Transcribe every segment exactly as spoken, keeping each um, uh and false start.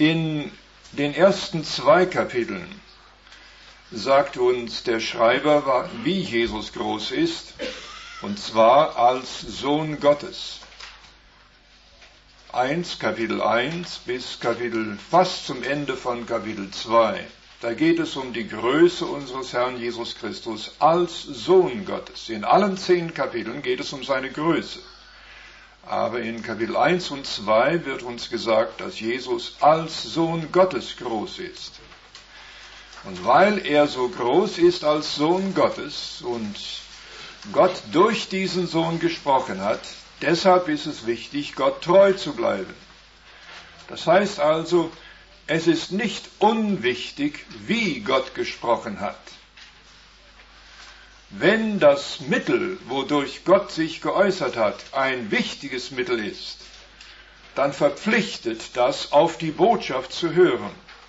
In den ersten zwei Kapiteln sagt uns der Schreiber, wie Jesus groß ist, und zwar als Sohn Gottes. eins, Kapitel eins bis Kapitel fast zum Ende von Kapitel zwei. Da geht es um die Größe unseres Herrn Jesus Christus als Sohn Gottes. In allen zehn Kapiteln geht es um seine Größe. Aber in Kapitel eins und zwei wird uns gesagt, dass Jesus als Sohn Gottes groß ist. Und weil er so groß ist als Sohn Gottes und Gott durch diesen Sohn gesprochen hat, deshalb ist es wichtig, Gott treu zu bleiben. Das heißt also, es ist nicht unwichtig, wie Gott gesprochen hat. Wenn das Mittel, wodurch Gott sich geäußert hat, ein wichtiges Mittel ist, dann verpflichtet das, auf die Botschaft zu hören.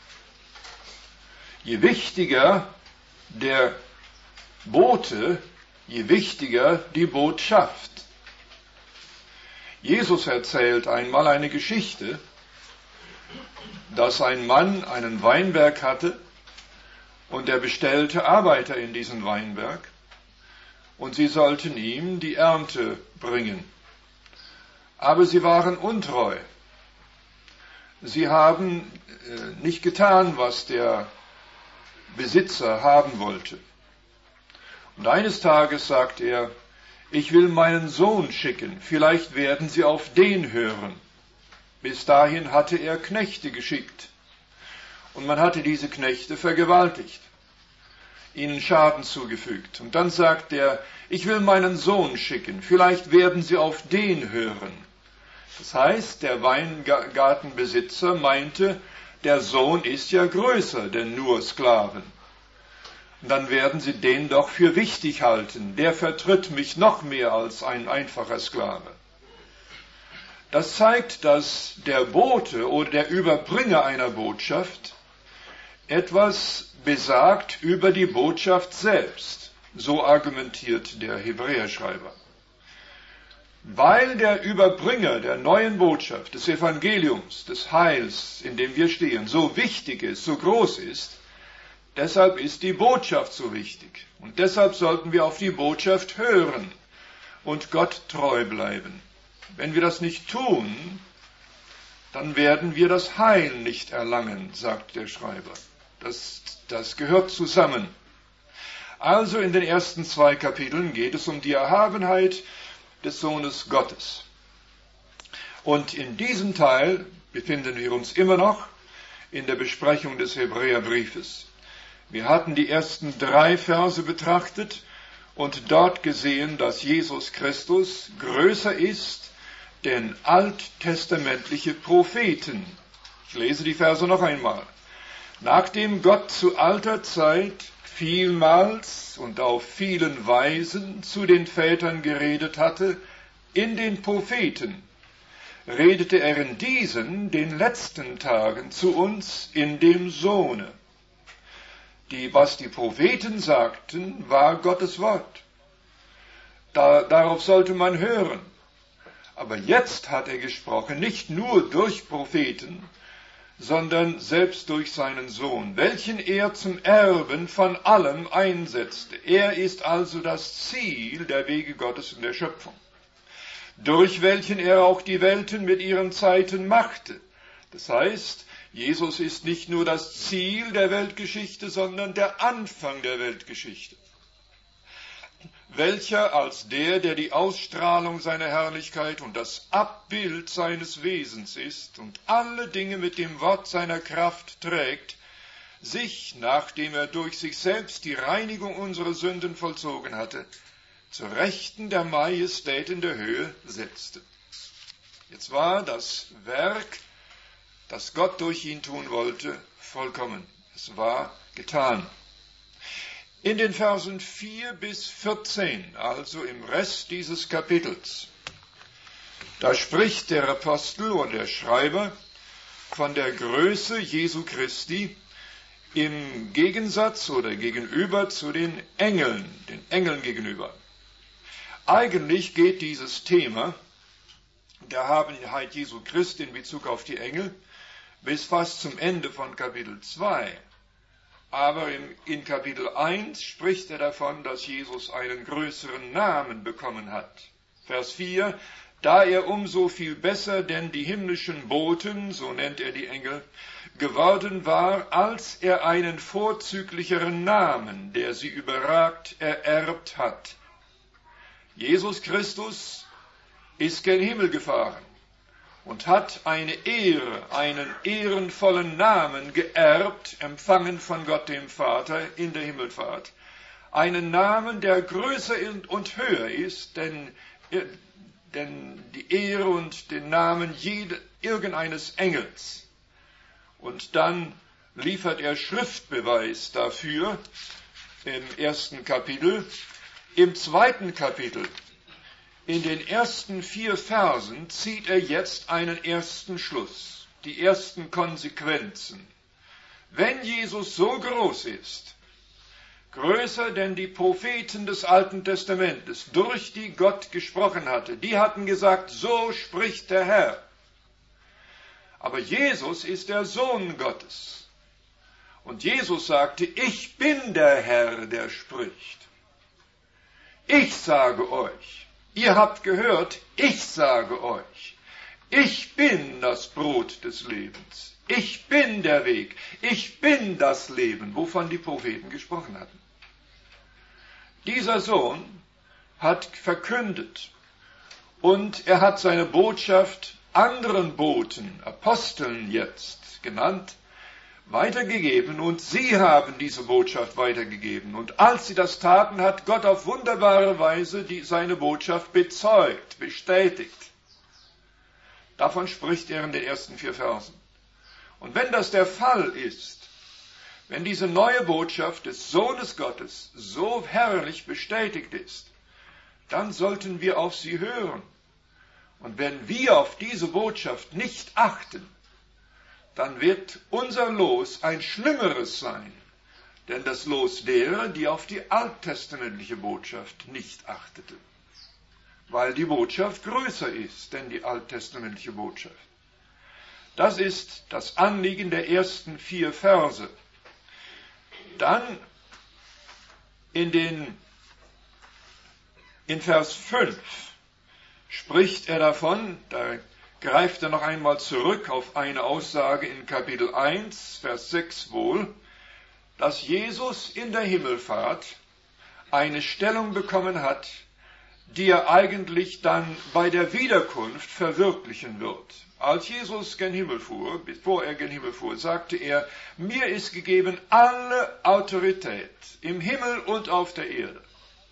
Je wichtiger der Bote, je wichtiger die Botschaft. Jesus erzählt einmal eine Geschichte, dass ein Mann einen Weinberg hatte und er bestellte Arbeiter in diesen Weinberg und sie sollten ihm die Ernte bringen. Aber sie waren untreu. Sie haben nicht getan, was der Besitzer haben wollte. Und eines Tages sagt er, ich will meinen Sohn schicken, vielleicht werden sie auf den hören. Bis dahin hatte er Knechte geschickt. Und man hatte diese Knechte vergewaltigt, ihnen Schaden zugefügt. Und dann sagt er, ich will meinen Sohn schicken, vielleicht werden sie auf den hören. Das heißt, der Weingartenbesitzer meinte, der Sohn ist ja größer denn nur Sklaven. Und dann werden sie den doch für wichtig halten. Der vertritt mich noch mehr als ein einfacher Sklave. Das zeigt, dass der Bote oder der Überbringer einer Botschaft etwas besagt über die Botschaft selbst. So argumentiert der Hebräerschreiber. Weil der Überbringer der neuen Botschaft, des Evangeliums, des Heils, in dem wir stehen, so wichtig ist, so groß ist, deshalb ist die Botschaft so wichtig. Und deshalb sollten wir auf die Botschaft hören und Gott treu bleiben. Wenn wir das nicht tun, dann werden wir das Heil nicht erlangen, sagt der Schreiber. Das, das gehört zusammen. Also in den ersten zwei Kapiteln geht es um die Erhabenheit des Sohnes Gottes. Und in diesem Teil befinden wir uns immer noch in der Besprechung des Hebräerbriefes. Wir hatten die ersten drei Verse betrachtet und dort gesehen, dass Jesus Christus größer ist denn alttestamentliche Propheten. Ich lese die Verse noch einmal. Nachdem Gott zu alter Zeit vielmals und auf vielen Weisen zu den Vätern geredet hatte, in den Propheten, redete er in diesen, den letzten Tagen, zu uns in dem Sohne. Die, was die Propheten sagten, war Gottes Wort. Da, darauf sollte man hören. Aber jetzt hat er gesprochen, nicht nur durch Propheten, sondern selbst durch seinen Sohn, welchen er zum Erben von allem einsetzte. Er ist also das Ziel der Wege Gottes in der Schöpfung, durch welchen er auch die Welten mit ihren Zeiten machte. Das heißt, Jesus ist nicht nur das Ziel der Weltgeschichte, sondern der Anfang der Weltgeschichte. Welcher als der, der die Ausstrahlung seiner Herrlichkeit und das Abbild seines Wesens ist und alle Dinge mit dem Wort seiner Kraft trägt, sich, nachdem er durch sich selbst die Reinigung unserer Sünden vollzogen hatte, zur Rechten der Majestät in der Höhe setzte. Jetzt war das Werk, das Gott durch ihn tun wollte, vollkommen. Es war getan. In den Versen vier bis vierzehn, also im Rest dieses Kapitels, da spricht der Apostel und der Schreiber von der Größe Jesu Christi im Gegensatz oder gegenüber zu den Engeln, den Engeln gegenüber. Eigentlich geht dieses Thema der Erhabenheit Jesu Christi in Bezug auf die Engel bis fast zum Ende von Kapitel zwei. Aber in Kapitel eins spricht er davon, dass Jesus einen größeren Namen bekommen hat. Vers vier, da er umso viel besser denn die himmlischen Boten, so nennt er die Engel, geworden war, als er einen vorzüglicheren Namen, der sie überragt, ererbt hat. Jesus Christus ist gen Himmel gefahren und hat eine Ehre, einen ehrenvollen Namen geerbt, empfangen von Gott dem Vater in der Himmelfahrt. Einen Namen, der größer und höher ist, denn, denn die Ehre und den Namen jede, irgendeines Engels. Und dann liefert er Schriftbeweis dafür im ersten Kapitel. Im zweiten Kapitel, in den ersten vier Versen, zieht er jetzt einen ersten Schluss, die ersten Konsequenzen. Wenn Jesus so groß ist, größer denn die Propheten des Alten Testamentes, durch die Gott gesprochen hatte, die hatten gesagt, so spricht der Herr. Aber Jesus ist der Sohn Gottes. Und Jesus sagte, ich bin der Herr, der spricht. Ich sage euch, ihr habt gehört, ich sage euch, ich bin das Brot des Lebens, ich bin der Weg, ich bin das Leben, wovon die Propheten gesprochen hatten. Dieser Sohn hat verkündet und er hat seine Botschaft anderen Boten, Aposteln jetzt genannt, weitergegeben und sie haben diese Botschaft weitergegeben. Und als sie das taten, hat Gott auf wunderbare Weise die, seine Botschaft bezeugt, bestätigt. Davon spricht er in den ersten vier Versen. Und wenn das der Fall ist, wenn diese neue Botschaft des Sohnes Gottes so herrlich bestätigt ist, dann sollten wir auf sie hören. Und wenn wir auf diese Botschaft nicht achten, dann wird unser Los ein schlimmeres sein, denn das Los derer, die auf die alttestamentliche Botschaft nicht achteten, weil die Botschaft größer ist denn die alttestamentliche Botschaft. Das ist das Anliegen der ersten vier Verse. Dann in, den, in Vers fünf spricht er davon, da greift er noch einmal zurück auf eine Aussage in Kapitel eins, Vers sechs wohl, dass Jesus in der Himmelfahrt eine Stellung bekommen hat, die er eigentlich dann bei der Wiederkunft verwirklichen wird. Als Jesus gen Himmel fuhr, bevor er gen Himmel fuhr, sagte er, mir ist gegeben alle Autorität im Himmel und auf der Erde.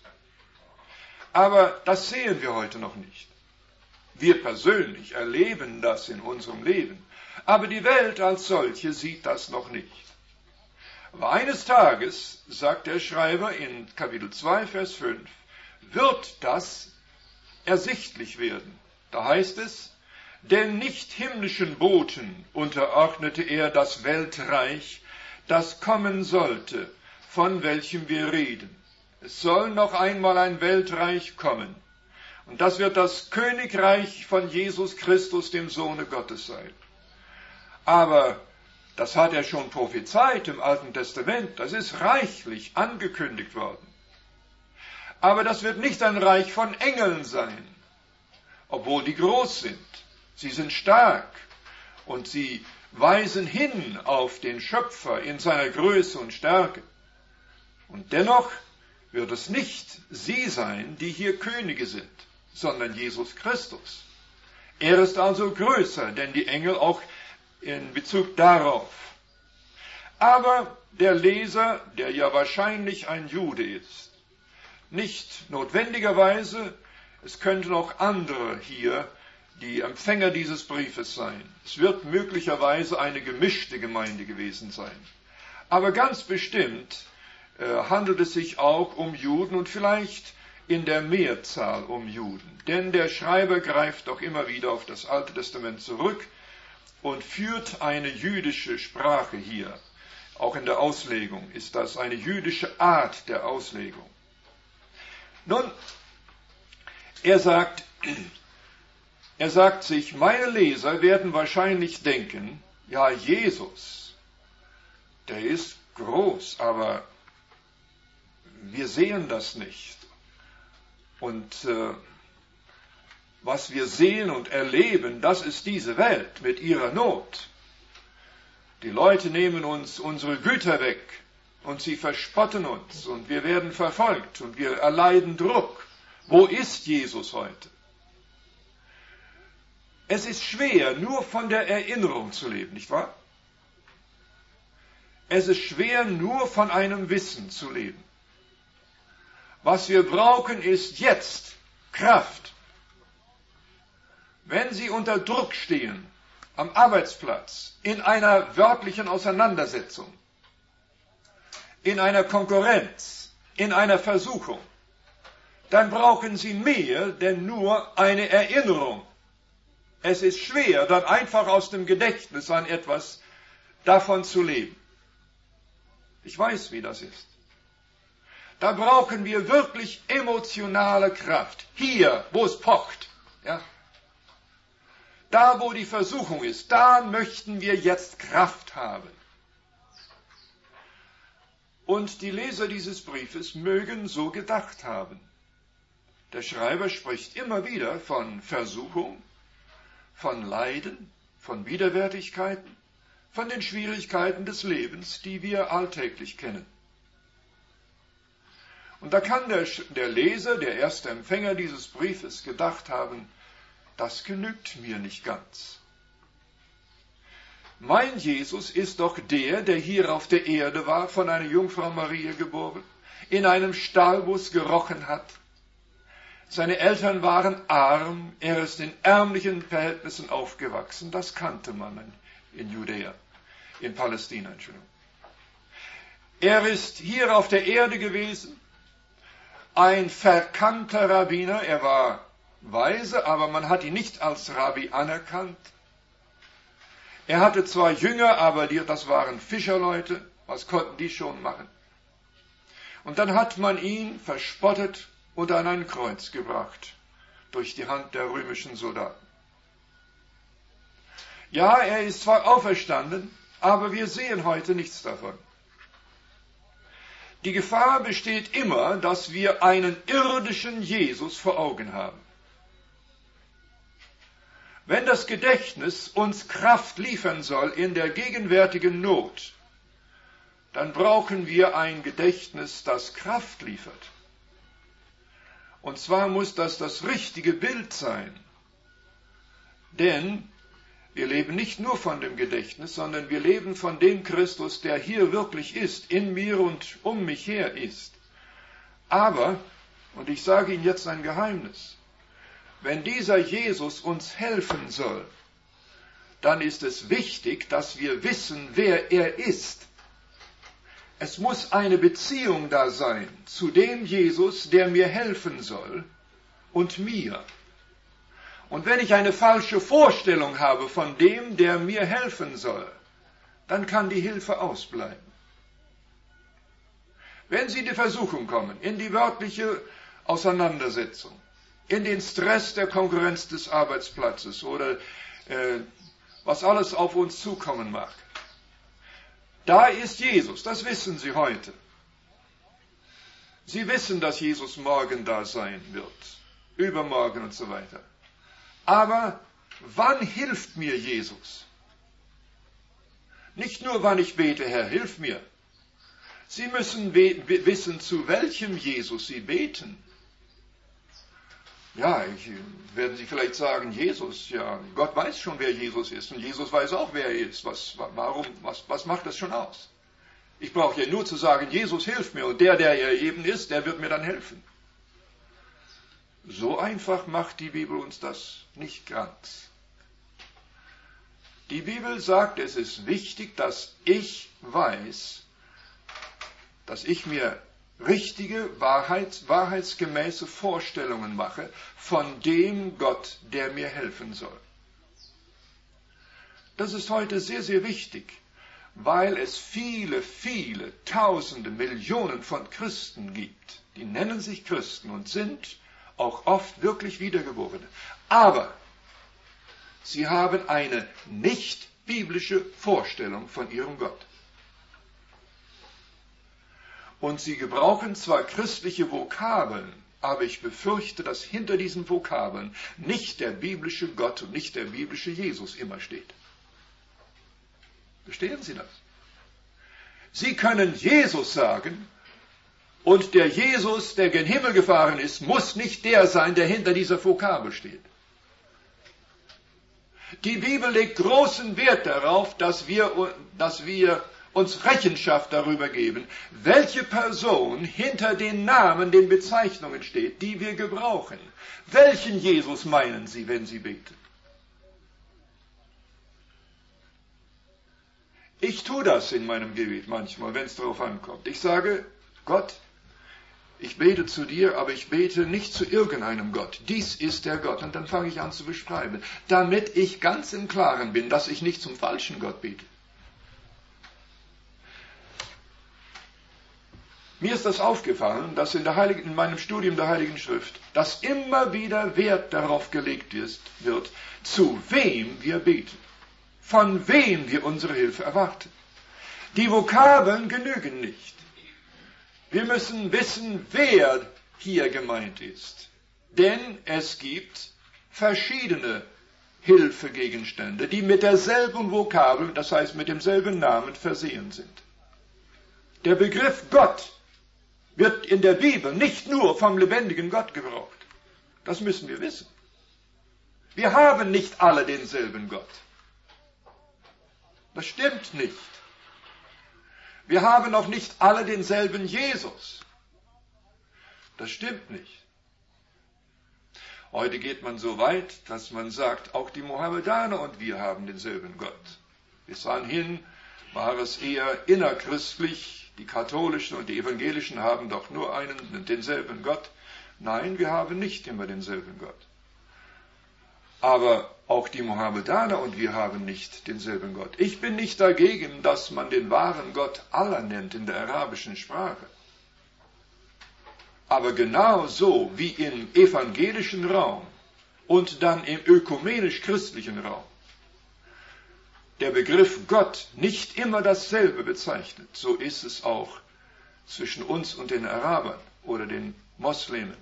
Aber das sehen wir heute noch nicht. Wir persönlich erleben das in unserem Leben, aber die Welt als solche sieht das noch nicht. Aber eines Tages, sagt der Schreiber in Kapitel zwei, Vers fünf, wird das ersichtlich werden. Da heißt es, denn nicht himmlischen Boten unterordnete er das Weltreich, das kommen sollte, von welchem wir reden. Es soll noch einmal ein Weltreich kommen. Und das wird das Königreich von Jesus Christus, dem Sohne Gottes, sein. Aber das hat er schon prophezeit im Alten Testament. Das ist reichlich angekündigt worden. Aber das wird nicht ein Reich von Engeln sein, obwohl die groß sind. Sie sind stark und sie weisen hin auf den Schöpfer in seiner Größe und Stärke. Und dennoch wird es nicht sie sein, die hier Könige sind, sondern Jesus Christus. Er ist also größer, denn die Engel auch in Bezug darauf. Aber der Leser, der ja wahrscheinlich ein Jude ist, nicht notwendigerweise, es könnten auch andere hier die Empfänger dieses Briefes sein. Es wird möglicherweise eine gemischte Gemeinde gewesen sein. Aber ganz bestimmt äh, handelt es sich auch um Juden und vielleicht in der Mehrzahl um Juden. Denn der Schreiber greift doch immer wieder auf das Alte Testament zurück und führt eine jüdische Sprache hier. Auch in der Auslegung ist das eine jüdische Art der Auslegung. Nun, er sagt, er sagt sich, meine Leser werden wahrscheinlich denken, ja, Jesus, der ist groß, aber wir sehen das nicht. Und äh, was wir sehen und erleben, das ist diese Welt mit ihrer Not. Die Leute nehmen uns unsere Güter weg und sie verspotten uns und wir werden verfolgt und wir erleiden Druck. Wo ist Jesus heute? Es ist schwer, nur von der Erinnerung zu leben, nicht wahr? Es ist schwer, nur von einem Wissen zu leben. Was wir brauchen, ist jetzt Kraft. Wenn Sie unter Druck stehen, am Arbeitsplatz, in einer wörtlichen Auseinandersetzung, in einer Konkurrenz, in einer Versuchung, dann brauchen Sie mehr denn nur eine Erinnerung. Es ist schwer, dann einfach aus dem Gedächtnis an etwas davon zu leben. Ich weiß, wie das ist. Da brauchen wir wirklich emotionale Kraft. Hier, wo es pocht. Ja? Da, wo die Versuchung ist, da möchten wir jetzt Kraft haben. Und die Leser dieses Briefes mögen so gedacht haben. Der Schreiber spricht immer wieder von Versuchung, von Leiden, von Widerwärtigkeiten, von den Schwierigkeiten des Lebens, die wir alltäglich kennen. Und da kann der, der Leser, der erste Empfänger dieses Briefes, gedacht haben, das genügt mir nicht ganz. Mein Jesus ist doch der, der hier auf der Erde war, von einer Jungfrau Maria geboren, in einem Stall, wo es gerochen hat. Seine Eltern waren arm, er ist in ärmlichen Verhältnissen aufgewachsen. Das kannte man in Judäa, in Palästina. Entschuldigung. Er ist hier auf der Erde gewesen, ein verkannter Rabbiner. Er war weise, aber man hat ihn nicht als Rabbi anerkannt. Er hatte zwar Jünger, aber die, das waren Fischerleute. Was konnten die schon machen? Und dann hat man ihn verspottet und an ein Kreuz gebracht durch die Hand der römischen Soldaten. Ja, er ist zwar auferstanden, aber wir sehen heute nichts davon. Die Gefahr besteht immer, dass wir einen irdischen Jesus vor Augen haben. Wenn das Gedächtnis uns Kraft liefern soll in der gegenwärtigen Not, dann brauchen wir ein Gedächtnis, das Kraft liefert. Und zwar muss das das richtige Bild sein. Denn wir leben nicht nur von dem Gedächtnis, sondern wir leben von dem Christus, der hier wirklich ist, in mir und um mich her ist. Aber, und ich sage Ihnen jetzt ein Geheimnis, wenn dieser Jesus uns helfen soll, dann ist es wichtig, dass wir wissen, wer er ist. Es muss eine Beziehung da sein zu dem Jesus, der mir helfen soll, und mir. Und wenn ich eine falsche Vorstellung habe von dem, der mir helfen soll, dann kann die Hilfe ausbleiben. Wenn Sie in die Versuchung kommen, in die wörtliche Auseinandersetzung, in den Stress der Konkurrenz des Arbeitsplatzes oder äh, was alles auf uns zukommen mag, da ist Jesus, das wissen Sie heute. Sie wissen, dass Jesus morgen da sein wird, übermorgen und so weiter. Aber wann hilft mir Jesus? Nicht nur, wann ich bete, Herr, hilf mir. Sie müssen wissen, zu welchem Jesus Sie beten. Ja, ich, werden Sie vielleicht sagen, Jesus, ja, Gott weiß schon, wer Jesus ist. Und Jesus weiß auch, wer er ist. Was, warum, was, was macht das schon aus? Ich brauche ja nur zu sagen, Jesus, hilf mir. Und der, der er eben ist, der wird mir dann helfen. So einfach macht die Bibel uns das nicht ganz. Die Bibel sagt, es ist wichtig, dass ich weiß, dass ich mir richtige, Wahrheits, wahrheitsgemäße Vorstellungen mache von dem Gott, der mir helfen soll. Das ist heute sehr, sehr wichtig, weil es viele, viele, tausende, Millionen von Christen gibt. Die nennen sich Christen und sind auch oft wirklich Wiedergeborene. Aber sie haben eine nicht biblische Vorstellung von ihrem Gott. Und sie gebrauchen zwar christliche Vokabeln, aber ich befürchte, dass hinter diesen Vokabeln nicht der biblische Gott und nicht der biblische Jesus immer steht. Verstehen Sie das? Sie können Jesus sagen, und der Jesus, der gen Himmel gefahren ist, muss nicht der sein, der hinter dieser Vokabel steht. Die Bibel legt großen Wert darauf, dass wir, dass wir uns Rechenschaft darüber geben, welche Person hinter den Namen, den Bezeichnungen steht, die wir gebrauchen. Welchen Jesus meinen Sie, wenn Sie beten? Ich tue das in meinem Gebet manchmal, wenn es darauf ankommt. Ich sage, Gott, ich bete zu dir, aber ich bete nicht zu irgendeinem Gott. Dies ist der Gott. Und dann fange ich an zu beschreiben, damit ich ganz im Klaren bin, dass ich nicht zum falschen Gott bete. Mir ist das aufgefallen, dass in, der Heiligen, in meinem Studium der Heiligen Schrift, dass immer wieder Wert darauf gelegt ist, wird, zu wem wir beten, von wem wir unsere Hilfe erwarten. Die Vokabeln genügen nicht. Wir müssen wissen, wer hier gemeint ist. Denn es gibt verschiedene Hilfegegenstände, die mit derselben Vokabel, das heißt mit demselben Namen, versehen sind. Der Begriff Gott wird in der Bibel nicht nur vom lebendigen Gott gebraucht. Das müssen wir wissen. Wir haben nicht alle denselben Gott. Das stimmt nicht. Wir haben auch nicht alle denselben Jesus. Das stimmt nicht. Heute geht man so weit, dass man sagt, auch die Mohammedaner und wir haben denselben Gott. Bis anhin war es eher innerchristlich. Die katholischen und die evangelischen haben doch nur einen und denselben Gott. Nein, wir haben nicht immer denselben Gott. Aber auch die Mohammedaner und wir haben nicht denselben Gott. Ich bin nicht dagegen, dass man den wahren Gott Allah nennt in der arabischen Sprache. Aber genauso wie im evangelischen Raum und dann im ökumenisch-christlichen Raum der Begriff Gott nicht immer dasselbe bezeichnet, so ist es auch zwischen uns und den Arabern oder den Moslemen.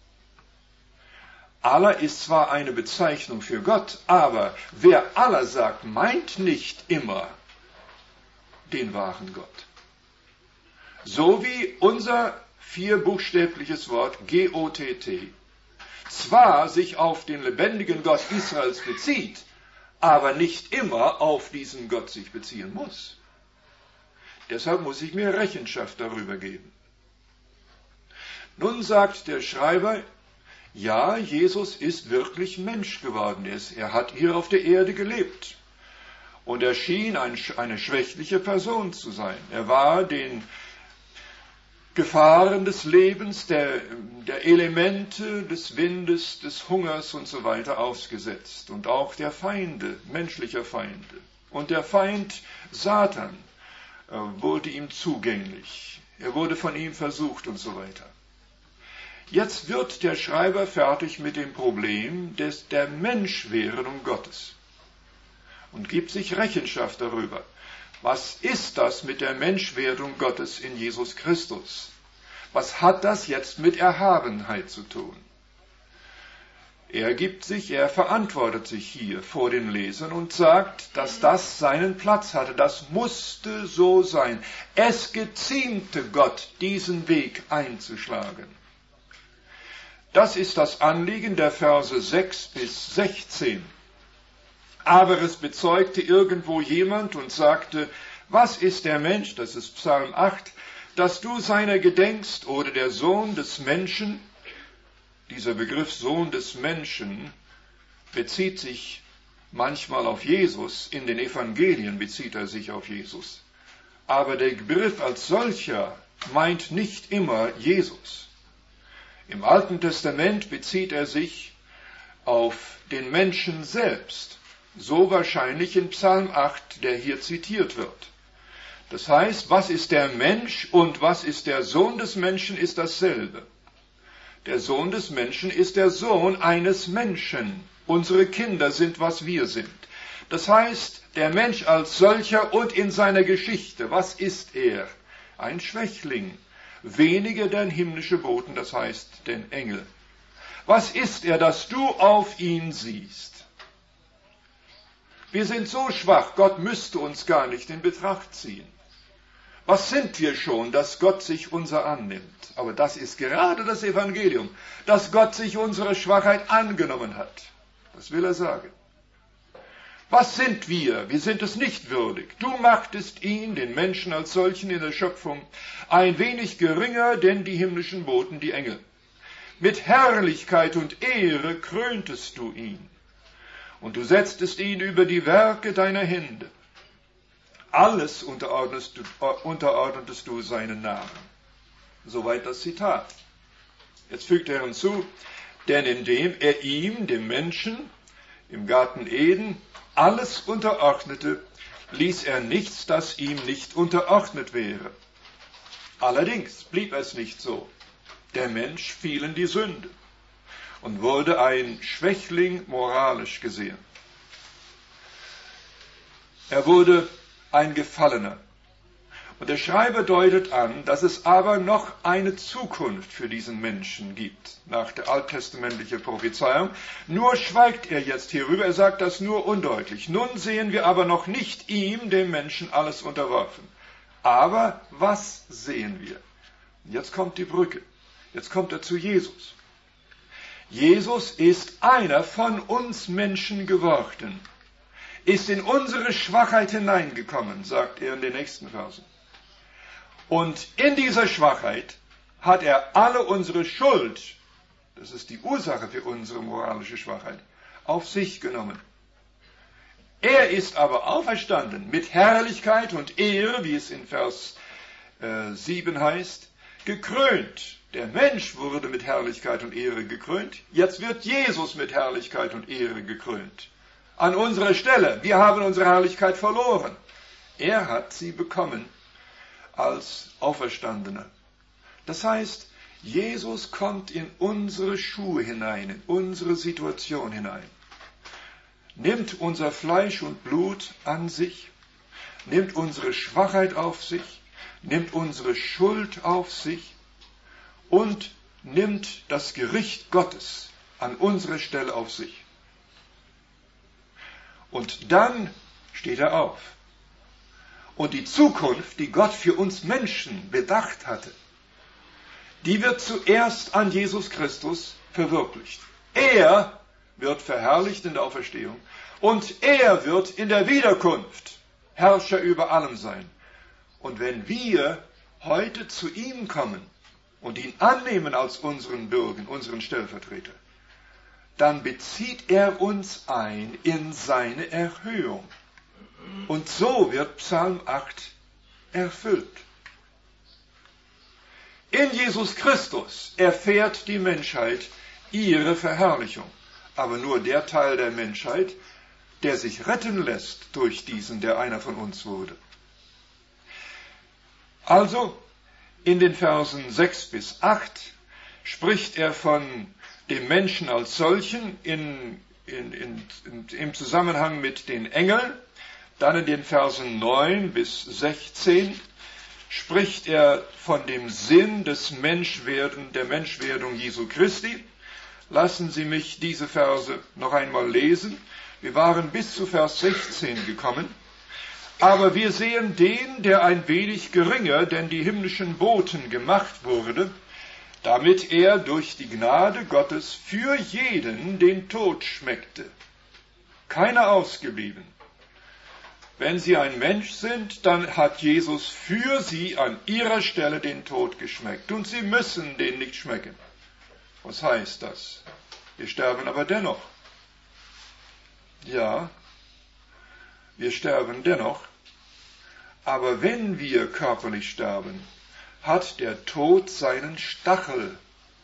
Allah ist zwar eine Bezeichnung für Gott, aber wer Allah sagt, meint nicht immer den wahren Gott. So wie unser vierbuchstäbliches Wort G O T T zwar sich auf den lebendigen Gott Israels bezieht, aber nicht immer auf diesen Gott sich beziehen muss. Deshalb muss ich mir Rechenschaft darüber geben. Nun sagt der Schreiber, ja, Jesus ist wirklich Mensch geworden. Er hat hier auf der Erde gelebt. Und er schien eine schwächliche Person zu sein. Er war den Gefahren des Lebens, der, der Elemente, des Windes, des Hungers und so weiter ausgesetzt. Und auch der Feinde, menschlicher Feinde. Und der Feind Satan äh, wurde ihm zugänglich. Er wurde von ihm versucht und so weiter. Jetzt wird der Schreiber fertig mit dem Problem des, der Menschwerdung Gottes und gibt sich Rechenschaft darüber. Was ist das mit der Menschwerdung Gottes in Jesus Christus? Was hat das jetzt mit Erhabenheit zu tun? Er gibt sich, er verantwortet sich hier vor den Lesern und sagt, dass das seinen Platz hatte. Das musste so sein. Es geziemte Gott, diesen Weg einzuschlagen. Das ist das Anliegen der Verse sechs bis sechzehn. Aber es bezeugte irgendwo jemand und sagte, was ist der Mensch, das ist Psalm acht, dass du seiner gedenkst, oder der Sohn des Menschen? Dieser Begriff Sohn des Menschen bezieht sich manchmal auf Jesus, in den Evangelien bezieht er sich auf Jesus. Aber der Begriff als solcher meint nicht immer Jesus. Im Alten Testament bezieht er sich auf den Menschen selbst. So wahrscheinlich in Psalm acht, der hier zitiert wird. Das heißt, was ist der Mensch und was ist der Sohn des Menschen, ist dasselbe. Der Sohn des Menschen ist der Sohn eines Menschen. Unsere Kinder sind, was wir sind. Das heißt, der Mensch als solcher und in seiner Geschichte, was ist er? Ein Schwächling, weniger denn himmlische Boten, das heißt den Engel. Was ist er, dass du auf ihn siehst? Wir sind so schwach, Gott müsste uns gar nicht in Betracht ziehen. Was sind wir schon, dass Gott sich unser annimmt? Aber das ist gerade das Evangelium, dass Gott sich unsere Schwachheit angenommen hat. Das will er sagen. Was sind wir? Wir sind es nicht würdig. Du machtest ihn, den Menschen als solchen in der Schöpfung, ein wenig geringer denn die himmlischen Boten, die Engel. Mit Herrlichkeit und Ehre kröntest du ihn. Und du setztest ihn über die Werke deiner Hände. Alles unterordnest du, unterordnetest du seinen Namen. Soweit das Zitat. Jetzt fügt er hinzu, denn indem er ihm, dem Menschen, im Garten Eden, alles unterordnete, ließ er nichts, das ihm nicht unterordnet wäre. Allerdings blieb es nicht so. Der Mensch fiel in die Sünde und wurde ein Schwächling moralisch gesehen. Er wurde ein Gefallener. Und der Schreiber deutet an, dass es aber noch eine Zukunft für diesen Menschen gibt, nach der alttestamentlichen Prophezeiung. Nur schweigt er jetzt hierüber, er sagt das nur undeutlich. Nun sehen wir aber noch nicht ihm, dem Menschen, alles unterworfen. Aber was sehen wir? Jetzt kommt die Brücke. Jetzt kommt er zu Jesus. Jesus ist einer von uns Menschen geworden, ist in unsere Schwachheit hineingekommen, sagt er in den nächsten Versen. Und in dieser Schwachheit hat er alle unsere Schuld, das ist die Ursache für unsere moralische Schwachheit, auf sich genommen. Er ist aber auferstanden mit Herrlichkeit und Ehre, wie es in Vers äh, sieben heißt, gekrönt. Der Mensch wurde mit Herrlichkeit und Ehre gekrönt. Jetzt wird Jesus mit Herrlichkeit und Ehre gekrönt. An unserer Stelle. Wir haben unsere Herrlichkeit verloren. Er hat sie bekommen als Auferstandener. Das heißt, Jesus kommt in unsere Schuhe hinein, in unsere Situation hinein. Nimmt unser Fleisch und Blut an sich, nimmt unsere Schwachheit auf sich, nimmt unsere Schuld auf sich und nimmt das Gericht Gottes an unsere Stelle auf sich. Und dann steht er auf. Und die Zukunft, die Gott für uns Menschen bedacht hatte, die wird zuerst an Jesus Christus verwirklicht. Er wird verherrlicht in der Auferstehung und er wird in der Wiederkunft Herrscher über allem sein. Und wenn wir heute zu ihm kommen und ihn annehmen als unseren Bürger, unseren Stellvertreter, dann bezieht er uns ein in seine Erhöhung. Und so wird Psalm acht erfüllt. In Jesus Christus erfährt die Menschheit ihre Verherrlichung, aber nur der Teil der Menschheit, der sich retten lässt durch diesen, der einer von uns wurde. Also, in den Versen sechs bis acht spricht er von dem Menschen als solchen in, in, in, in, im Zusammenhang mit den Engeln. Dann in den Versen neun bis sechzehn spricht er von dem Sinn des Menschwerden, der Menschwerdung Jesu Christi. Lassen Sie mich diese Verse noch einmal lesen. Wir waren bis zu Vers sechzehn gekommen. Aber wir sehen den, der ein wenig geringer denn die himmlischen Boten gemacht wurde, damit er durch die Gnade Gottes für jeden den Tod schmeckte. Keiner ausgeblieben. Wenn sie ein Mensch sind, dann hat Jesus für sie an ihrer Stelle den Tod geschmeckt. Und sie müssen den nicht schmecken. Was heißt das? Wir sterben aber dennoch. Ja, wir sterben dennoch. Aber wenn wir körperlich sterben, hat der Tod seinen Stachel,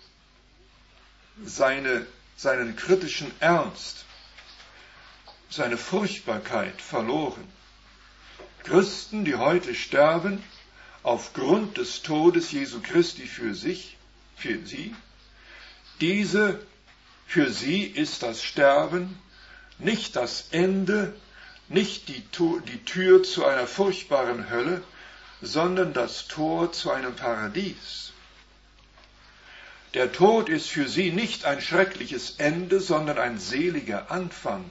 seine, seinen kritischen Ernst, seine Furchtbarkeit verloren. Christen, die heute sterben, aufgrund des Todes Jesu Christi für sich, für sie, diese, für sie ist das Sterben nicht das Ende, nicht die, die Tür zu einer furchtbaren Hölle, sondern das Tor zu einem Paradies. Der Tod ist für sie nicht ein schreckliches Ende, sondern ein seliger Anfang.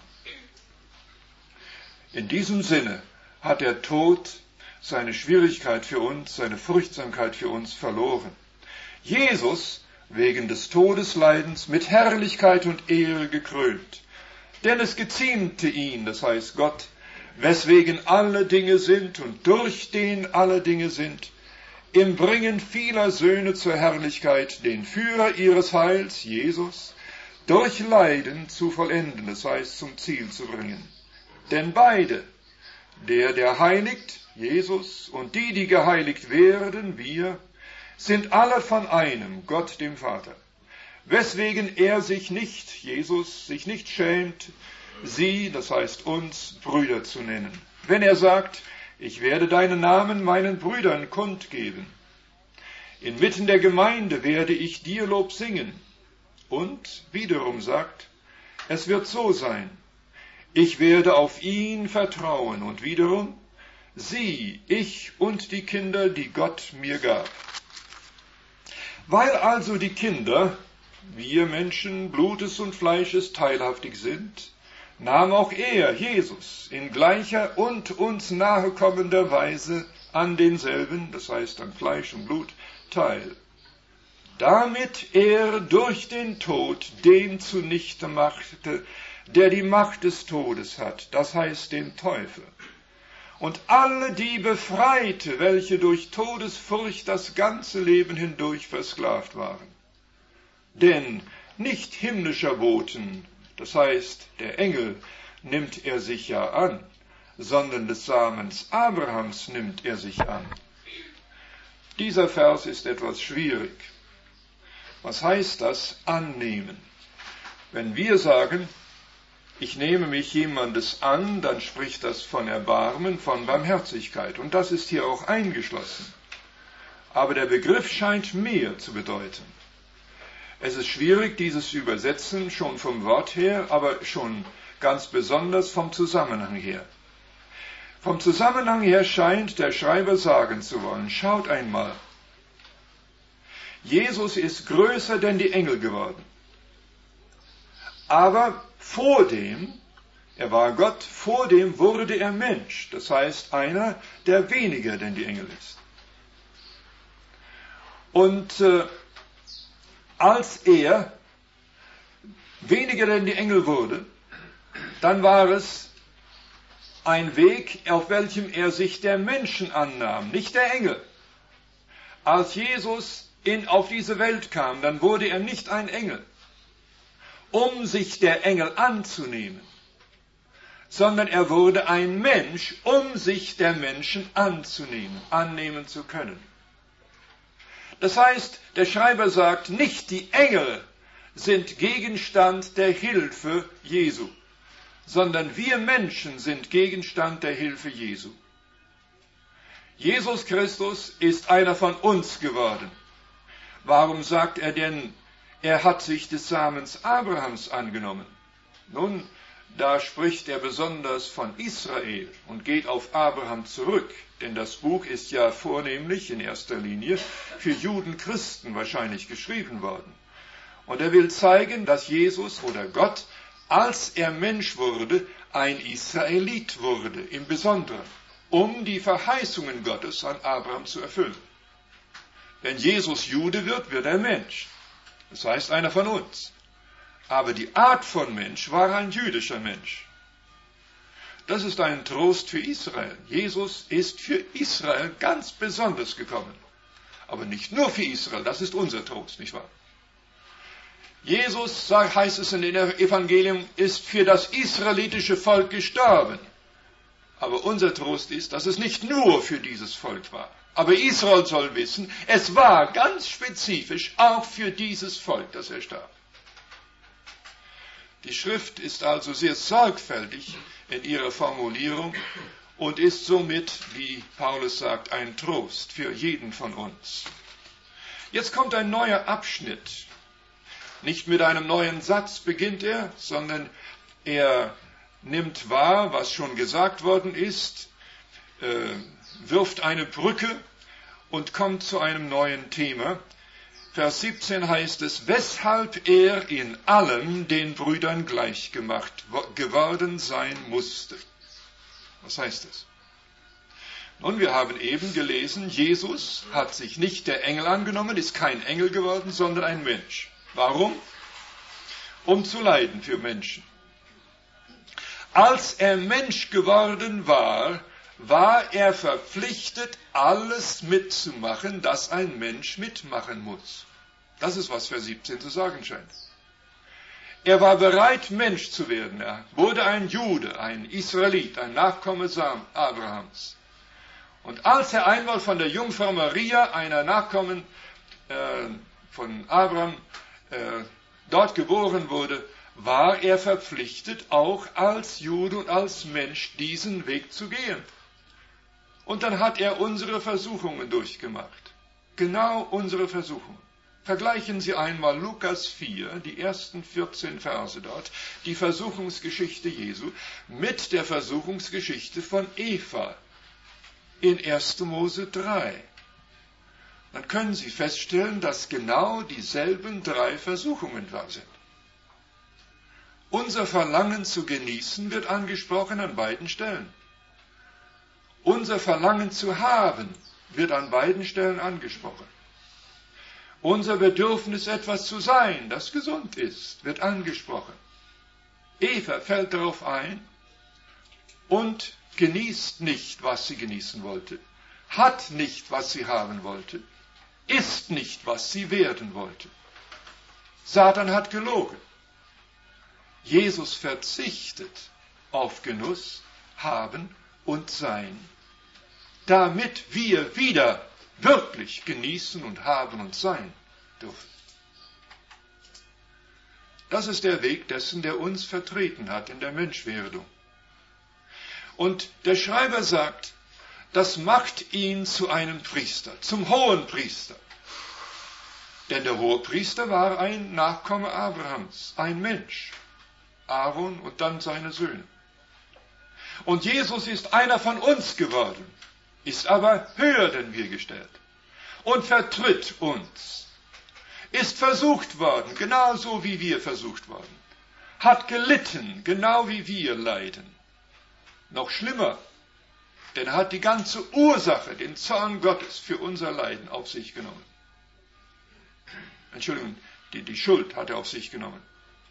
In diesem Sinne hat der Tod seine Schwierigkeit für uns, seine Furchtsamkeit für uns verloren. Jesus, wegen des Todesleidens, mit Herrlichkeit und Ehre gekrönt. Denn es geziemte ihn, das heißt Gott, weswegen alle Dinge sind und durch den alle Dinge sind, im Bringen vieler Söhne zur Herrlichkeit, den Führer ihres Heils, Jesus, durch Leiden zu vollenden, das heißt zum Ziel zu bringen. Denn beide, der, der heiligt, Jesus, und die, die geheiligt werden, wir, sind alle von einem, Gott dem Vater. Weswegen er sich nicht, Jesus, sich nicht schämt, sie, das heißt uns, Brüder zu nennen. Wenn er sagt, ich werde deinen Namen meinen Brüdern kundgeben. Inmitten der Gemeinde werde ich dir Lob singen. Und wiederum sagt, es wird so sein, ich werde auf ihn vertrauen. Und wiederum, sie, ich und die Kinder, die Gott mir gab. Weil also die Kinder, wir Menschen, Blutes und Fleisches teilhaftig sind, nahm auch er, Jesus, in gleicher und uns nahekommender Weise an denselben, das heißt an Fleisch und Blut, teil, damit er durch den Tod den zunichte machte, der die Macht des Todes hat, das heißt den Teufel, und alle die befreite, welche durch Todesfurcht das ganze Leben hindurch versklavt waren. Denn nicht himmlischer Boten, das heißt der Engel, nimmt er sich ja an, sondern des Samens Abrahams nimmt er sich an. Dieser Vers ist etwas schwierig. Was heißt das, annehmen? Wenn wir sagen, ich nehme mich jemandes an, dann spricht das von Erbarmen, von Barmherzigkeit. Und das ist hier auch eingeschlossen. Aber der Begriff scheint mehr zu bedeuten. Es ist schwierig, dieses zu übersetzen, schon vom Wort her, aber schon ganz besonders vom Zusammenhang her. Vom Zusammenhang her scheint der Schreiber sagen zu wollen, schaut einmal, Jesus ist größer denn die Engel geworden. Aber vor dem, er war Gott, vor dem wurde er Mensch, das heißt einer, der weniger denn die Engel ist. Und äh, als er weniger denn die Engel wurde, dann war es ein Weg, auf welchem er sich der Menschen annahm, nicht der Engel. Als Jesus in, auf diese Welt kam, dann wurde er nicht ein Engel, um sich der Engel anzunehmen, sondern er wurde ein Mensch, um sich der Menschen anzunehmen, annehmen zu können. Das heißt, der Schreiber sagt, nicht die Engel sind Gegenstand der Hilfe Jesu, sondern wir Menschen sind Gegenstand der Hilfe Jesu. Jesus Christus ist einer von uns geworden. Warum sagt er denn, er hat sich des Samens Abrahams angenommen? Nun, da spricht er besonders von Israel und geht auf Abraham zurück, denn das Buch ist ja vornehmlich in erster Linie für Juden, Christen wahrscheinlich geschrieben worden. Und er will zeigen, dass Jesus oder Gott, als er Mensch wurde, ein Israelit wurde, im Besonderen, um die Verheißungen Gottes an Abraham zu erfüllen. Wenn Jesus Jude wird, wird er Mensch. Das heißt, einer von uns. Aber die Art von Mensch war ein jüdischer Mensch. Das ist ein Trost für Israel. Jesus ist für Israel ganz besonders gekommen. Aber nicht nur für Israel, das ist unser Trost, nicht wahr? Jesus, heißt es in den Evangelien, ist für das israelitische Volk gestorben. Aber unser Trost ist, dass es nicht nur für dieses Volk war. Aber Israel soll wissen, es war ganz spezifisch auch für dieses Volk, dass er starb. Die Schrift ist also sehr sorgfältig in ihrer Formulierung und ist somit, wie Paulus sagt, ein Trost für jeden von uns. Jetzt kommt ein neuer Abschnitt. Nicht mit einem neuen Satz beginnt er, sondern er nimmt wahr, was schon gesagt worden ist, äh, wirft eine Brücke und kommt zu einem neuen Thema. Vers siebzehn heißt es, weshalb er in allem den Brüdern gleichgemacht geworden sein musste. Was heißt das? Nun, wir haben eben gelesen, Jesus hat sich nicht der Engel angenommen, ist kein Engel geworden, sondern ein Mensch. Warum? Um zu leiden für Menschen. Als er Mensch geworden war, war er verpflichtet, alles mitzumachen, das ein Mensch mitmachen muss. Das ist, was Vers siebzehn zu sagen scheint. Er war bereit, Mensch zu werden. Er wurde ein Jude, ein Israelit, ein Nachkomme Abrahams. Und als er einmal von der Jungfrau Maria, einer Nachkommen äh, von Abraham, äh, dort geboren wurde, war er verpflichtet, auch als Jude und als Mensch diesen Weg zu gehen. Und dann hat er unsere Versuchungen durchgemacht. Genau unsere Versuchungen. Vergleichen Sie einmal Lukas vier, die ersten vierzehn Verse dort, die Versuchungsgeschichte Jesu, mit der Versuchungsgeschichte von Eva in erster Mose drei. Dann können Sie feststellen, dass genau dieselben drei Versuchungen da sind. Unser Verlangen zu genießen wird angesprochen an beiden Stellen. Unser Verlangen zu haben wird an beiden Stellen angesprochen. Unser Bedürfnis, etwas zu sein, das gesund ist, wird angesprochen. Eva fällt darauf ein und genießt nicht, was sie genießen wollte, hat nicht, was sie haben wollte, ist nicht, was sie werden wollte. Satan hat gelogen. Jesus verzichtet auf Genuss, Haben und Sein, damit wir wieder wirklich genießen und haben und sein dürfen. Das ist der Weg dessen, der uns vertreten hat in der Menschwerdung. Und der Schreiber sagt, das macht ihn zu einem Priester, zum Hohenpriester. Denn der Hohepriester war ein Nachkomme Abrahams, ein Mensch. Aaron und dann seine Söhne. Und Jesus ist einer von uns geworden, ist aber höher denn wir gestellt und vertritt uns, ist versucht worden, genauso wie wir versucht worden, hat gelitten, genau wie wir leiden. Noch schlimmer, denn er hat die ganze Ursache, den Zorn Gottes für unser Leiden auf sich genommen. Entschuldigung, die, die Schuld hat er auf sich genommen.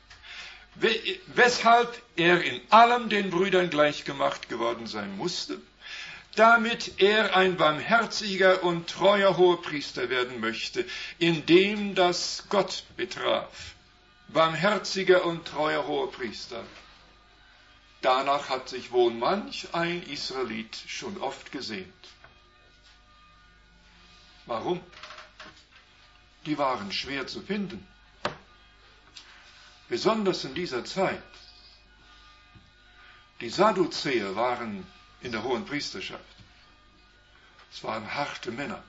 Weshalb er in allem den Brüdern gleichgemacht geworden sein musste, damit er ein barmherziger und treuer Hohepriester werden möchte, in dem das Gott betraf. Barmherziger und treuer Hohepriester. Danach hat sich wohl manch ein Israelit schon oft gesehnt. Warum? Die waren schwer zu finden. Besonders in dieser Zeit. Die Sadduzäer waren in der hohen Priesterschaft. Es waren harte Männer.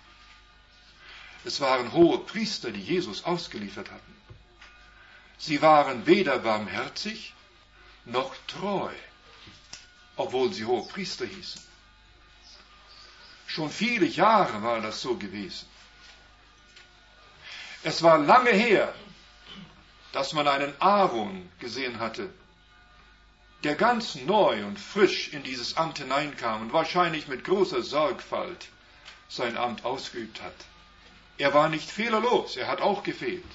Es waren hohe Priester, die Jesus ausgeliefert hatten. Sie waren weder barmherzig noch treu, obwohl sie hohe Priester hießen. Schon viele Jahre war das so gewesen. Es war lange her, dass man einen Aaron gesehen hatte, der ganz neu und frisch in dieses Amt hineinkam und wahrscheinlich mit großer Sorgfalt sein Amt ausgeübt hat. Er war nicht fehlerlos, er hat auch gefehlt.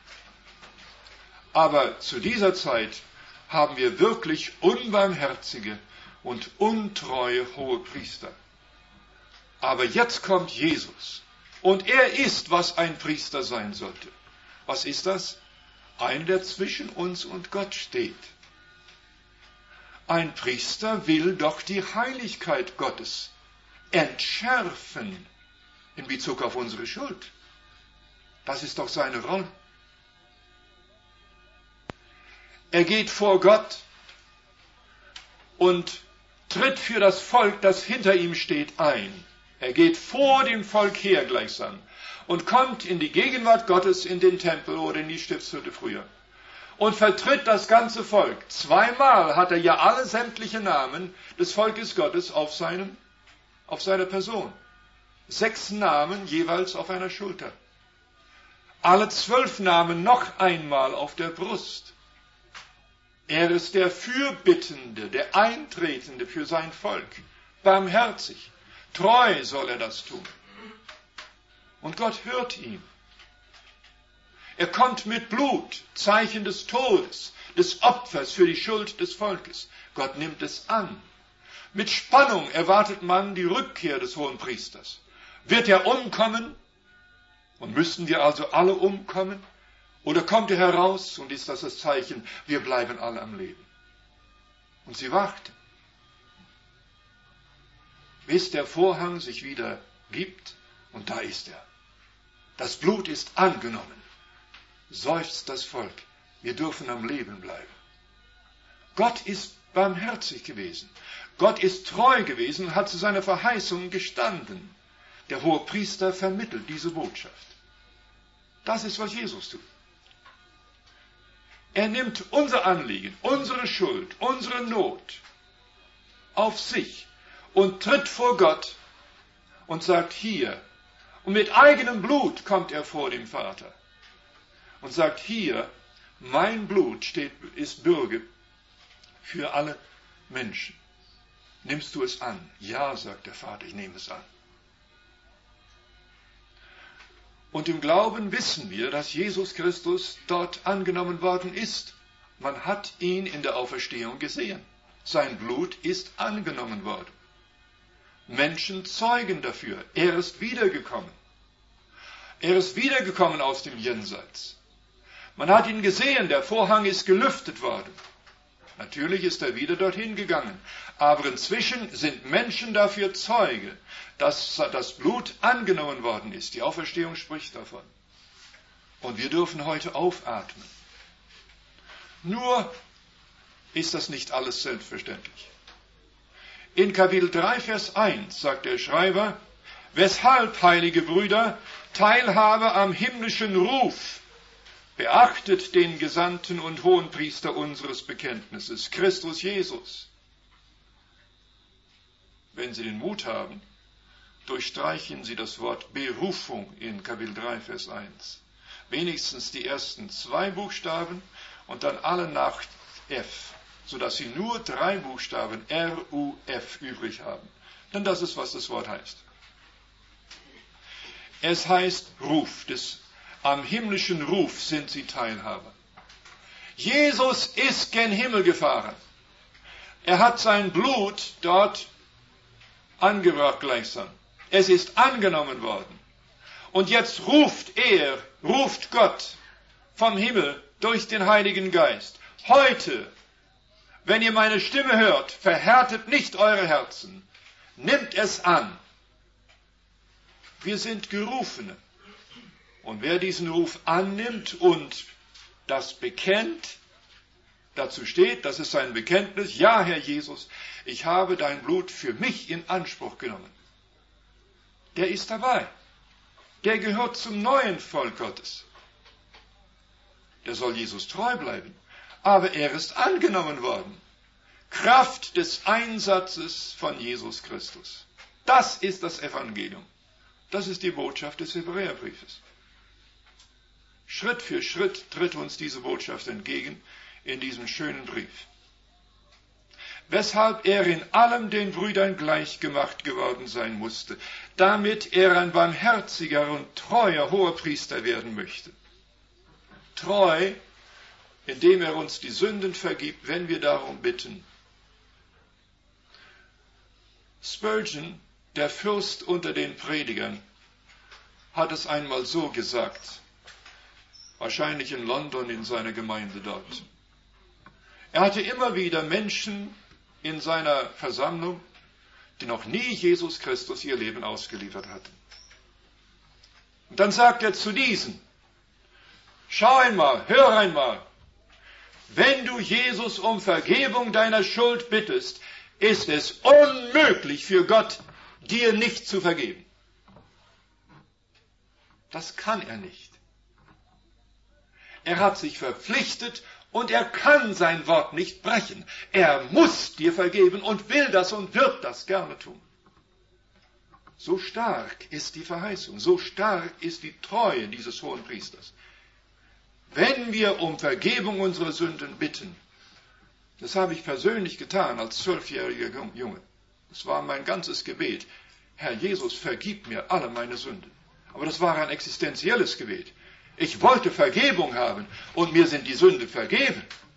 Aber zu dieser Zeit haben wir wirklich unbarmherzige und untreue Hohepriester. Aber jetzt kommt Jesus und er ist, was ein Priester sein sollte. Was ist das? Einer, der zwischen uns und Gott steht. Ein Priester will doch die Heiligkeit Gottes entschärfen in Bezug auf unsere Schuld. Das ist doch seine Rolle. Er geht vor Gott und tritt für das Volk, das hinter ihm steht, ein. Er geht vor dem Volk her gleichsam und kommt in die Gegenwart Gottes in den Tempel oder in die Stiftshütte früher und vertritt das ganze Volk. Zweimal hat er ja alle sämtlichen Namen des Volkes Gottes auf, seinem, auf seiner Person. Sechs Namen jeweils auf einer Schulter. Alle zwölf Namen noch einmal auf der Brust. Er ist der Fürbittende, der Eintretende für sein Volk. Barmherzig, treu soll er das tun. Und Gott hört ihn. Er kommt mit Blut, Zeichen des Todes, des Opfers für die Schuld des Volkes. Gott nimmt es an. Mit Spannung erwartet man die Rückkehr des Hohenpriesters. Wird er umkommen? Und müssten wir also alle umkommen? Oder kommt er heraus und ist das das Zeichen, wir bleiben alle am Leben? Und sie warten, bis der Vorhang sich wieder gibt, und da ist er. Das Blut ist angenommen. Seufzt das Volk, wir dürfen am Leben bleiben. Gott ist barmherzig gewesen. Gott ist treu gewesen und hat zu seiner Verheißung gestanden. Der Hohepriester vermittelt diese Botschaft. Das ist, was Jesus tut. Er nimmt unser Anliegen, unsere Schuld, unsere Not auf sich und tritt vor Gott und sagt hier, und mit eigenem Blut kommt er vor dem Vater und sagt hier, mein Blut steht, ist Bürge für alle Menschen. Nimmst du es an? Ja, sagt der Vater, ich nehme es an. Und im Glauben wissen wir, dass Jesus Christus dort angenommen worden ist. Man hat ihn in der Auferstehung gesehen. Sein Blut ist angenommen worden. Menschen zeugen dafür. Er ist wiedergekommen. Er ist wiedergekommen aus dem Jenseits. Man hat ihn gesehen, der Vorhang ist gelüftet worden. Natürlich ist er wieder dorthin gegangen. Aber inzwischen sind Menschen dafür Zeuge, dass das Blut angenommen worden ist. Die Auferstehung spricht davon. Und wir dürfen heute aufatmen. Nur ist das nicht alles selbstverständlich. In Kapitel drei, Vers eins sagt der Schreiber, weshalb, heilige Brüder, Teilhabe am himmlischen Ruf, beachtet den Gesandten und Hohenpriester unseres Bekenntnisses, Christus Jesus. Wenn Sie den Mut haben, durchstreichen Sie das Wort Berufung in Kapitel drei, Vers eins. Wenigstens die ersten zwei Buchstaben und dann alle nach F, sodass Sie nur drei Buchstaben R U F übrig haben. Denn das ist, was das Wort heißt. Es heißt Ruf, des, am himmlischen Ruf sind Sie Teilhaber. Jesus ist gen Himmel gefahren. Er hat sein Blut dort angebracht gleichsam. Es ist angenommen worden. Und jetzt ruft er, ruft Gott vom Himmel durch den Heiligen Geist. Heute, wenn ihr meine Stimme hört, verhärtet nicht eure Herzen. Nimmt es an. Wir sind Gerufene. Und wer diesen Ruf annimmt und das bekennt, dazu steht, das ist sein Bekenntnis, ja, Herr Jesus, ich habe dein Blut für mich in Anspruch genommen. Der ist dabei. Der gehört zum neuen Volk Gottes. Der soll Jesus treu bleiben. Aber er ist angenommen worden. Kraft des Einsatzes von Jesus Christus. Das ist das Evangelium. Das ist die Botschaft des Hebräerbriefes. Schritt für Schritt tritt uns diese Botschaft entgegen in diesem schönen Brief. Weshalb er in allem den Brüdern gleichgemacht geworden sein musste, damit er ein barmherziger und treuer Hohepriester werden möchte. Treu, indem er uns die Sünden vergibt, wenn wir darum bitten. Spurgeon, der Fürst unter den Predigern, hat es einmal so gesagt, wahrscheinlich in London in seiner Gemeinde dort. Er hatte immer wieder Menschen in seiner Versammlung, die noch nie Jesus Christus ihr Leben ausgeliefert hatten. Und dann sagt er zu diesen, schau einmal, hör einmal, wenn du Jesus um Vergebung deiner Schuld bittest, ist es unmöglich für Gott, dir nicht zu vergeben. Das kann er nicht. Er hat sich verpflichtet, Und er kann sein Wort nicht brechen. Er muss dir vergeben und will das und wird das gerne tun. So stark ist die Verheißung, so stark ist die Treue dieses Hohenpriesters. Wenn wir um Vergebung unserer Sünden bitten, das habe ich persönlich getan als zwölfjähriger Junge. Das war mein ganzes Gebet. Herr Jesus, vergib mir alle meine Sünden. Aber das war ein existenzielles Gebet. Ich wollte Vergebung haben und mir sind die Sünden vergeben.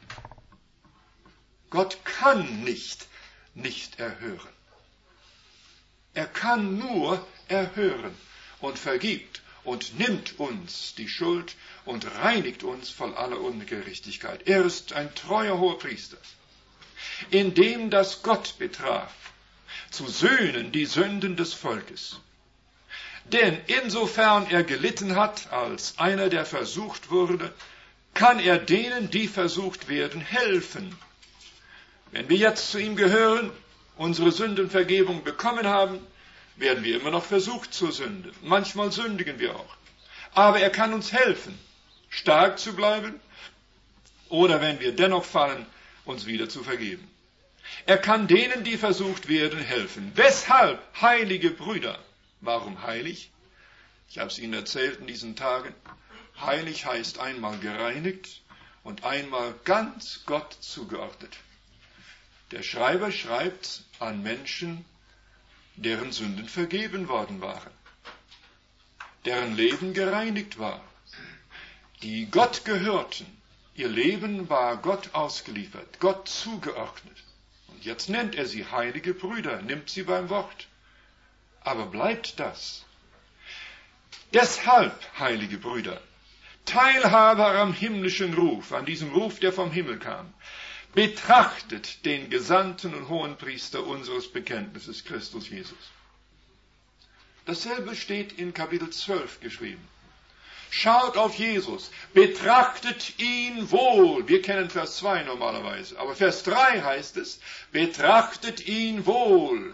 Gott kann nicht nicht erhören. Er kann nur erhören und vergibt und nimmt uns die Schuld und reinigt uns von aller Ungerechtigkeit. Er ist ein treuer Hohepriester, in dem das Gott betraf, zu sühnen die Sünden des Volkes. Denn insofern er gelitten hat, als einer, der versucht wurde, kann er denen, die versucht werden, helfen. Wenn wir jetzt zu ihm gehören, unsere Sündenvergebung bekommen haben, werden wir immer noch versucht zur Sünde. Manchmal sündigen wir auch. Aber er kann uns helfen, stark zu bleiben oder, wenn wir dennoch fallen, uns wieder zu vergeben. Er kann denen, die versucht werden, helfen. Weshalb, heilige Brüder? Warum heilig? Ich habe es Ihnen erzählt in diesen Tagen. Heilig heißt einmal gereinigt und einmal ganz Gott zugeordnet. Der Schreiber schreibt an Menschen, deren Sünden vergeben worden waren, deren Leben gereinigt war, die Gott gehörten. Ihr Leben war Gott ausgeliefert, Gott zugeordnet. Und jetzt nennt er sie heilige Brüder, nimmt sie beim Wort. Aber bleibt das? Deshalb, heilige Brüder, Teilhaber am himmlischen Ruf, an diesem Ruf, der vom Himmel kam, betrachtet den Gesandten und Hohenpriester unseres Bekenntnisses, Christus Jesus. Dasselbe steht in Kapitel zwölf geschrieben. Schaut auf Jesus, betrachtet ihn wohl. Wir kennen Vers zwei normalerweise, aber Vers drei heißt es, betrachtet ihn wohl.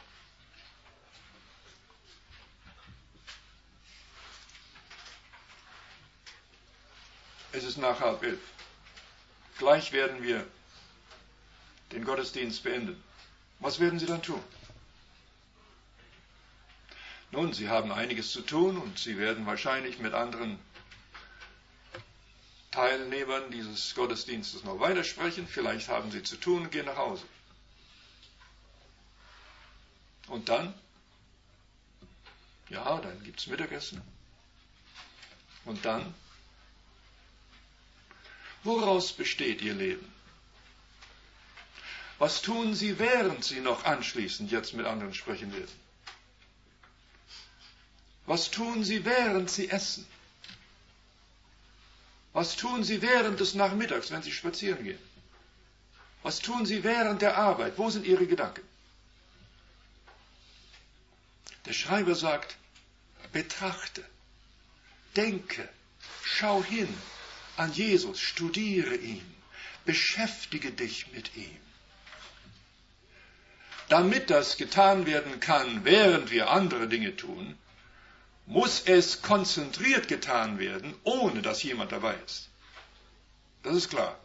Es ist nach halb elf. Gleich werden wir den Gottesdienst beenden. Was werden Sie dann tun? Nun, Sie haben einiges zu tun und Sie werden wahrscheinlich mit anderen Teilnehmern dieses Gottesdienstes noch weitersprechen. Vielleicht haben Sie zu tun und gehen nach Hause. Und dann? Ja, dann gibt es Mittagessen. Und dann? Woraus besteht Ihr Leben? Was tun Sie, während Sie noch anschließend jetzt mit anderen sprechen werden? Was tun Sie, während Sie essen? Was tun Sie während des Nachmittags, wenn Sie spazieren gehen? Was tun Sie während der Arbeit? Wo sind Ihre Gedanken? Der Schreiber sagt, betrachte, denke, schau hin an Jesus, studiere ihn, beschäftige dich mit ihm. Damit das getan werden kann, während wir andere Dinge tun, muss es konzentriert getan werden, ohne dass jemand dabei ist. Das ist klar.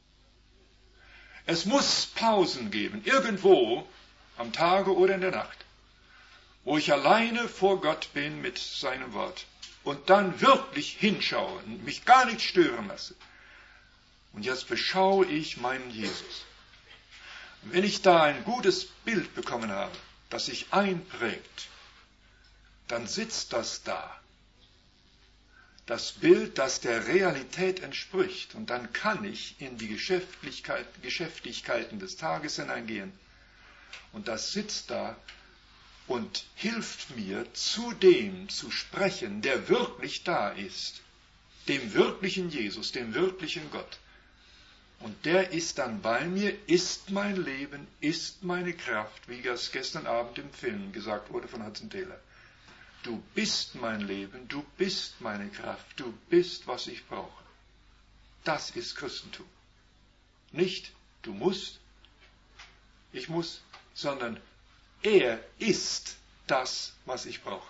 Es muss Pausen geben, irgendwo am Tage oder in der Nacht, wo ich alleine vor Gott bin mit seinem Wort und dann wirklich hinschaue und mich gar nicht stören lasse. Und jetzt beschaue ich meinen Jesus. Und wenn ich da ein gutes Bild bekommen habe, das sich einprägt, dann sitzt das da. Das Bild, das der Realität entspricht. Und dann kann ich in die Geschäftlichkeit, Geschäftigkeiten des Tages hineingehen. Und das sitzt da und hilft mir, zu dem zu sprechen, der wirklich da ist. Dem wirklichen Jesus, dem wirklichen Gott. Und der ist dann bei mir, ist mein Leben, ist meine Kraft, wie das gestern Abend im Film gesagt wurde von Hudson Taylor. Du bist mein Leben, du bist meine Kraft, du bist, was ich brauche. Das ist Christentum. Nicht, du musst, ich muss, sondern er ist das, was ich brauche.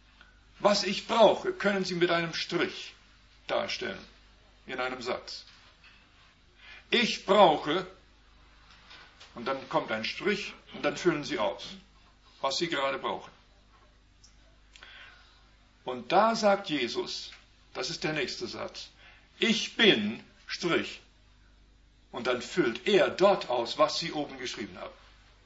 Was ich brauche, können Sie mit einem Strich darstellen, in einem Satz. Ich brauche, und dann kommt ein Strich und dann füllen Sie aus, was Sie gerade brauchen. Und da sagt Jesus, das ist der nächste Satz, ich bin, Strich. Und dann füllt er dort aus, was Sie oben geschrieben haben.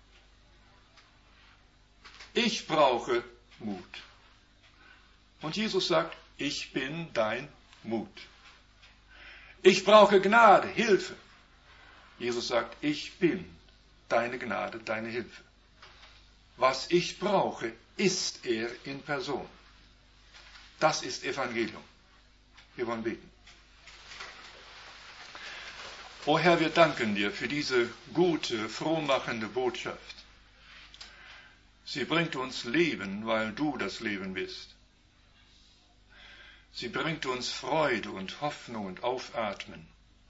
Ich brauche Mut. Und Jesus sagt, ich bin dein Mut. Ich brauche Gnade, Hilfe. Jesus sagt, ich bin deine Gnade, deine Hilfe. Was ich brauche, ist er in Person. Das ist Evangelium. Wir wollen beten. O Herr, wir danken dir für diese gute, frohmachende Botschaft. Sie bringt uns Leben, weil du das Leben bist. Sie bringt uns Freude und Hoffnung und Aufatmen.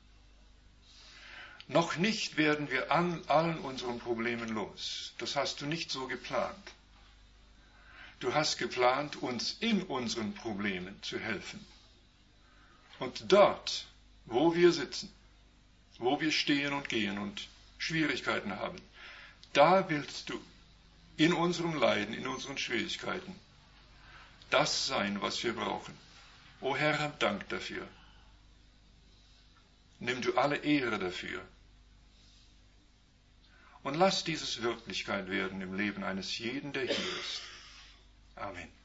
Noch nicht werden wir an allen unseren Problemen los. Das hast du nicht so geplant. Du hast geplant, uns in unseren Problemen zu helfen. Und dort, wo wir sitzen, wo wir stehen und gehen und Schwierigkeiten haben, da willst du in unserem Leiden, in unseren Schwierigkeiten das sein, was wir brauchen. O Herr, hab Dank dafür. Nimm du alle Ehre dafür. Und lass dieses Wirklichkeit werden im Leben eines jeden, der hier ist. Amen.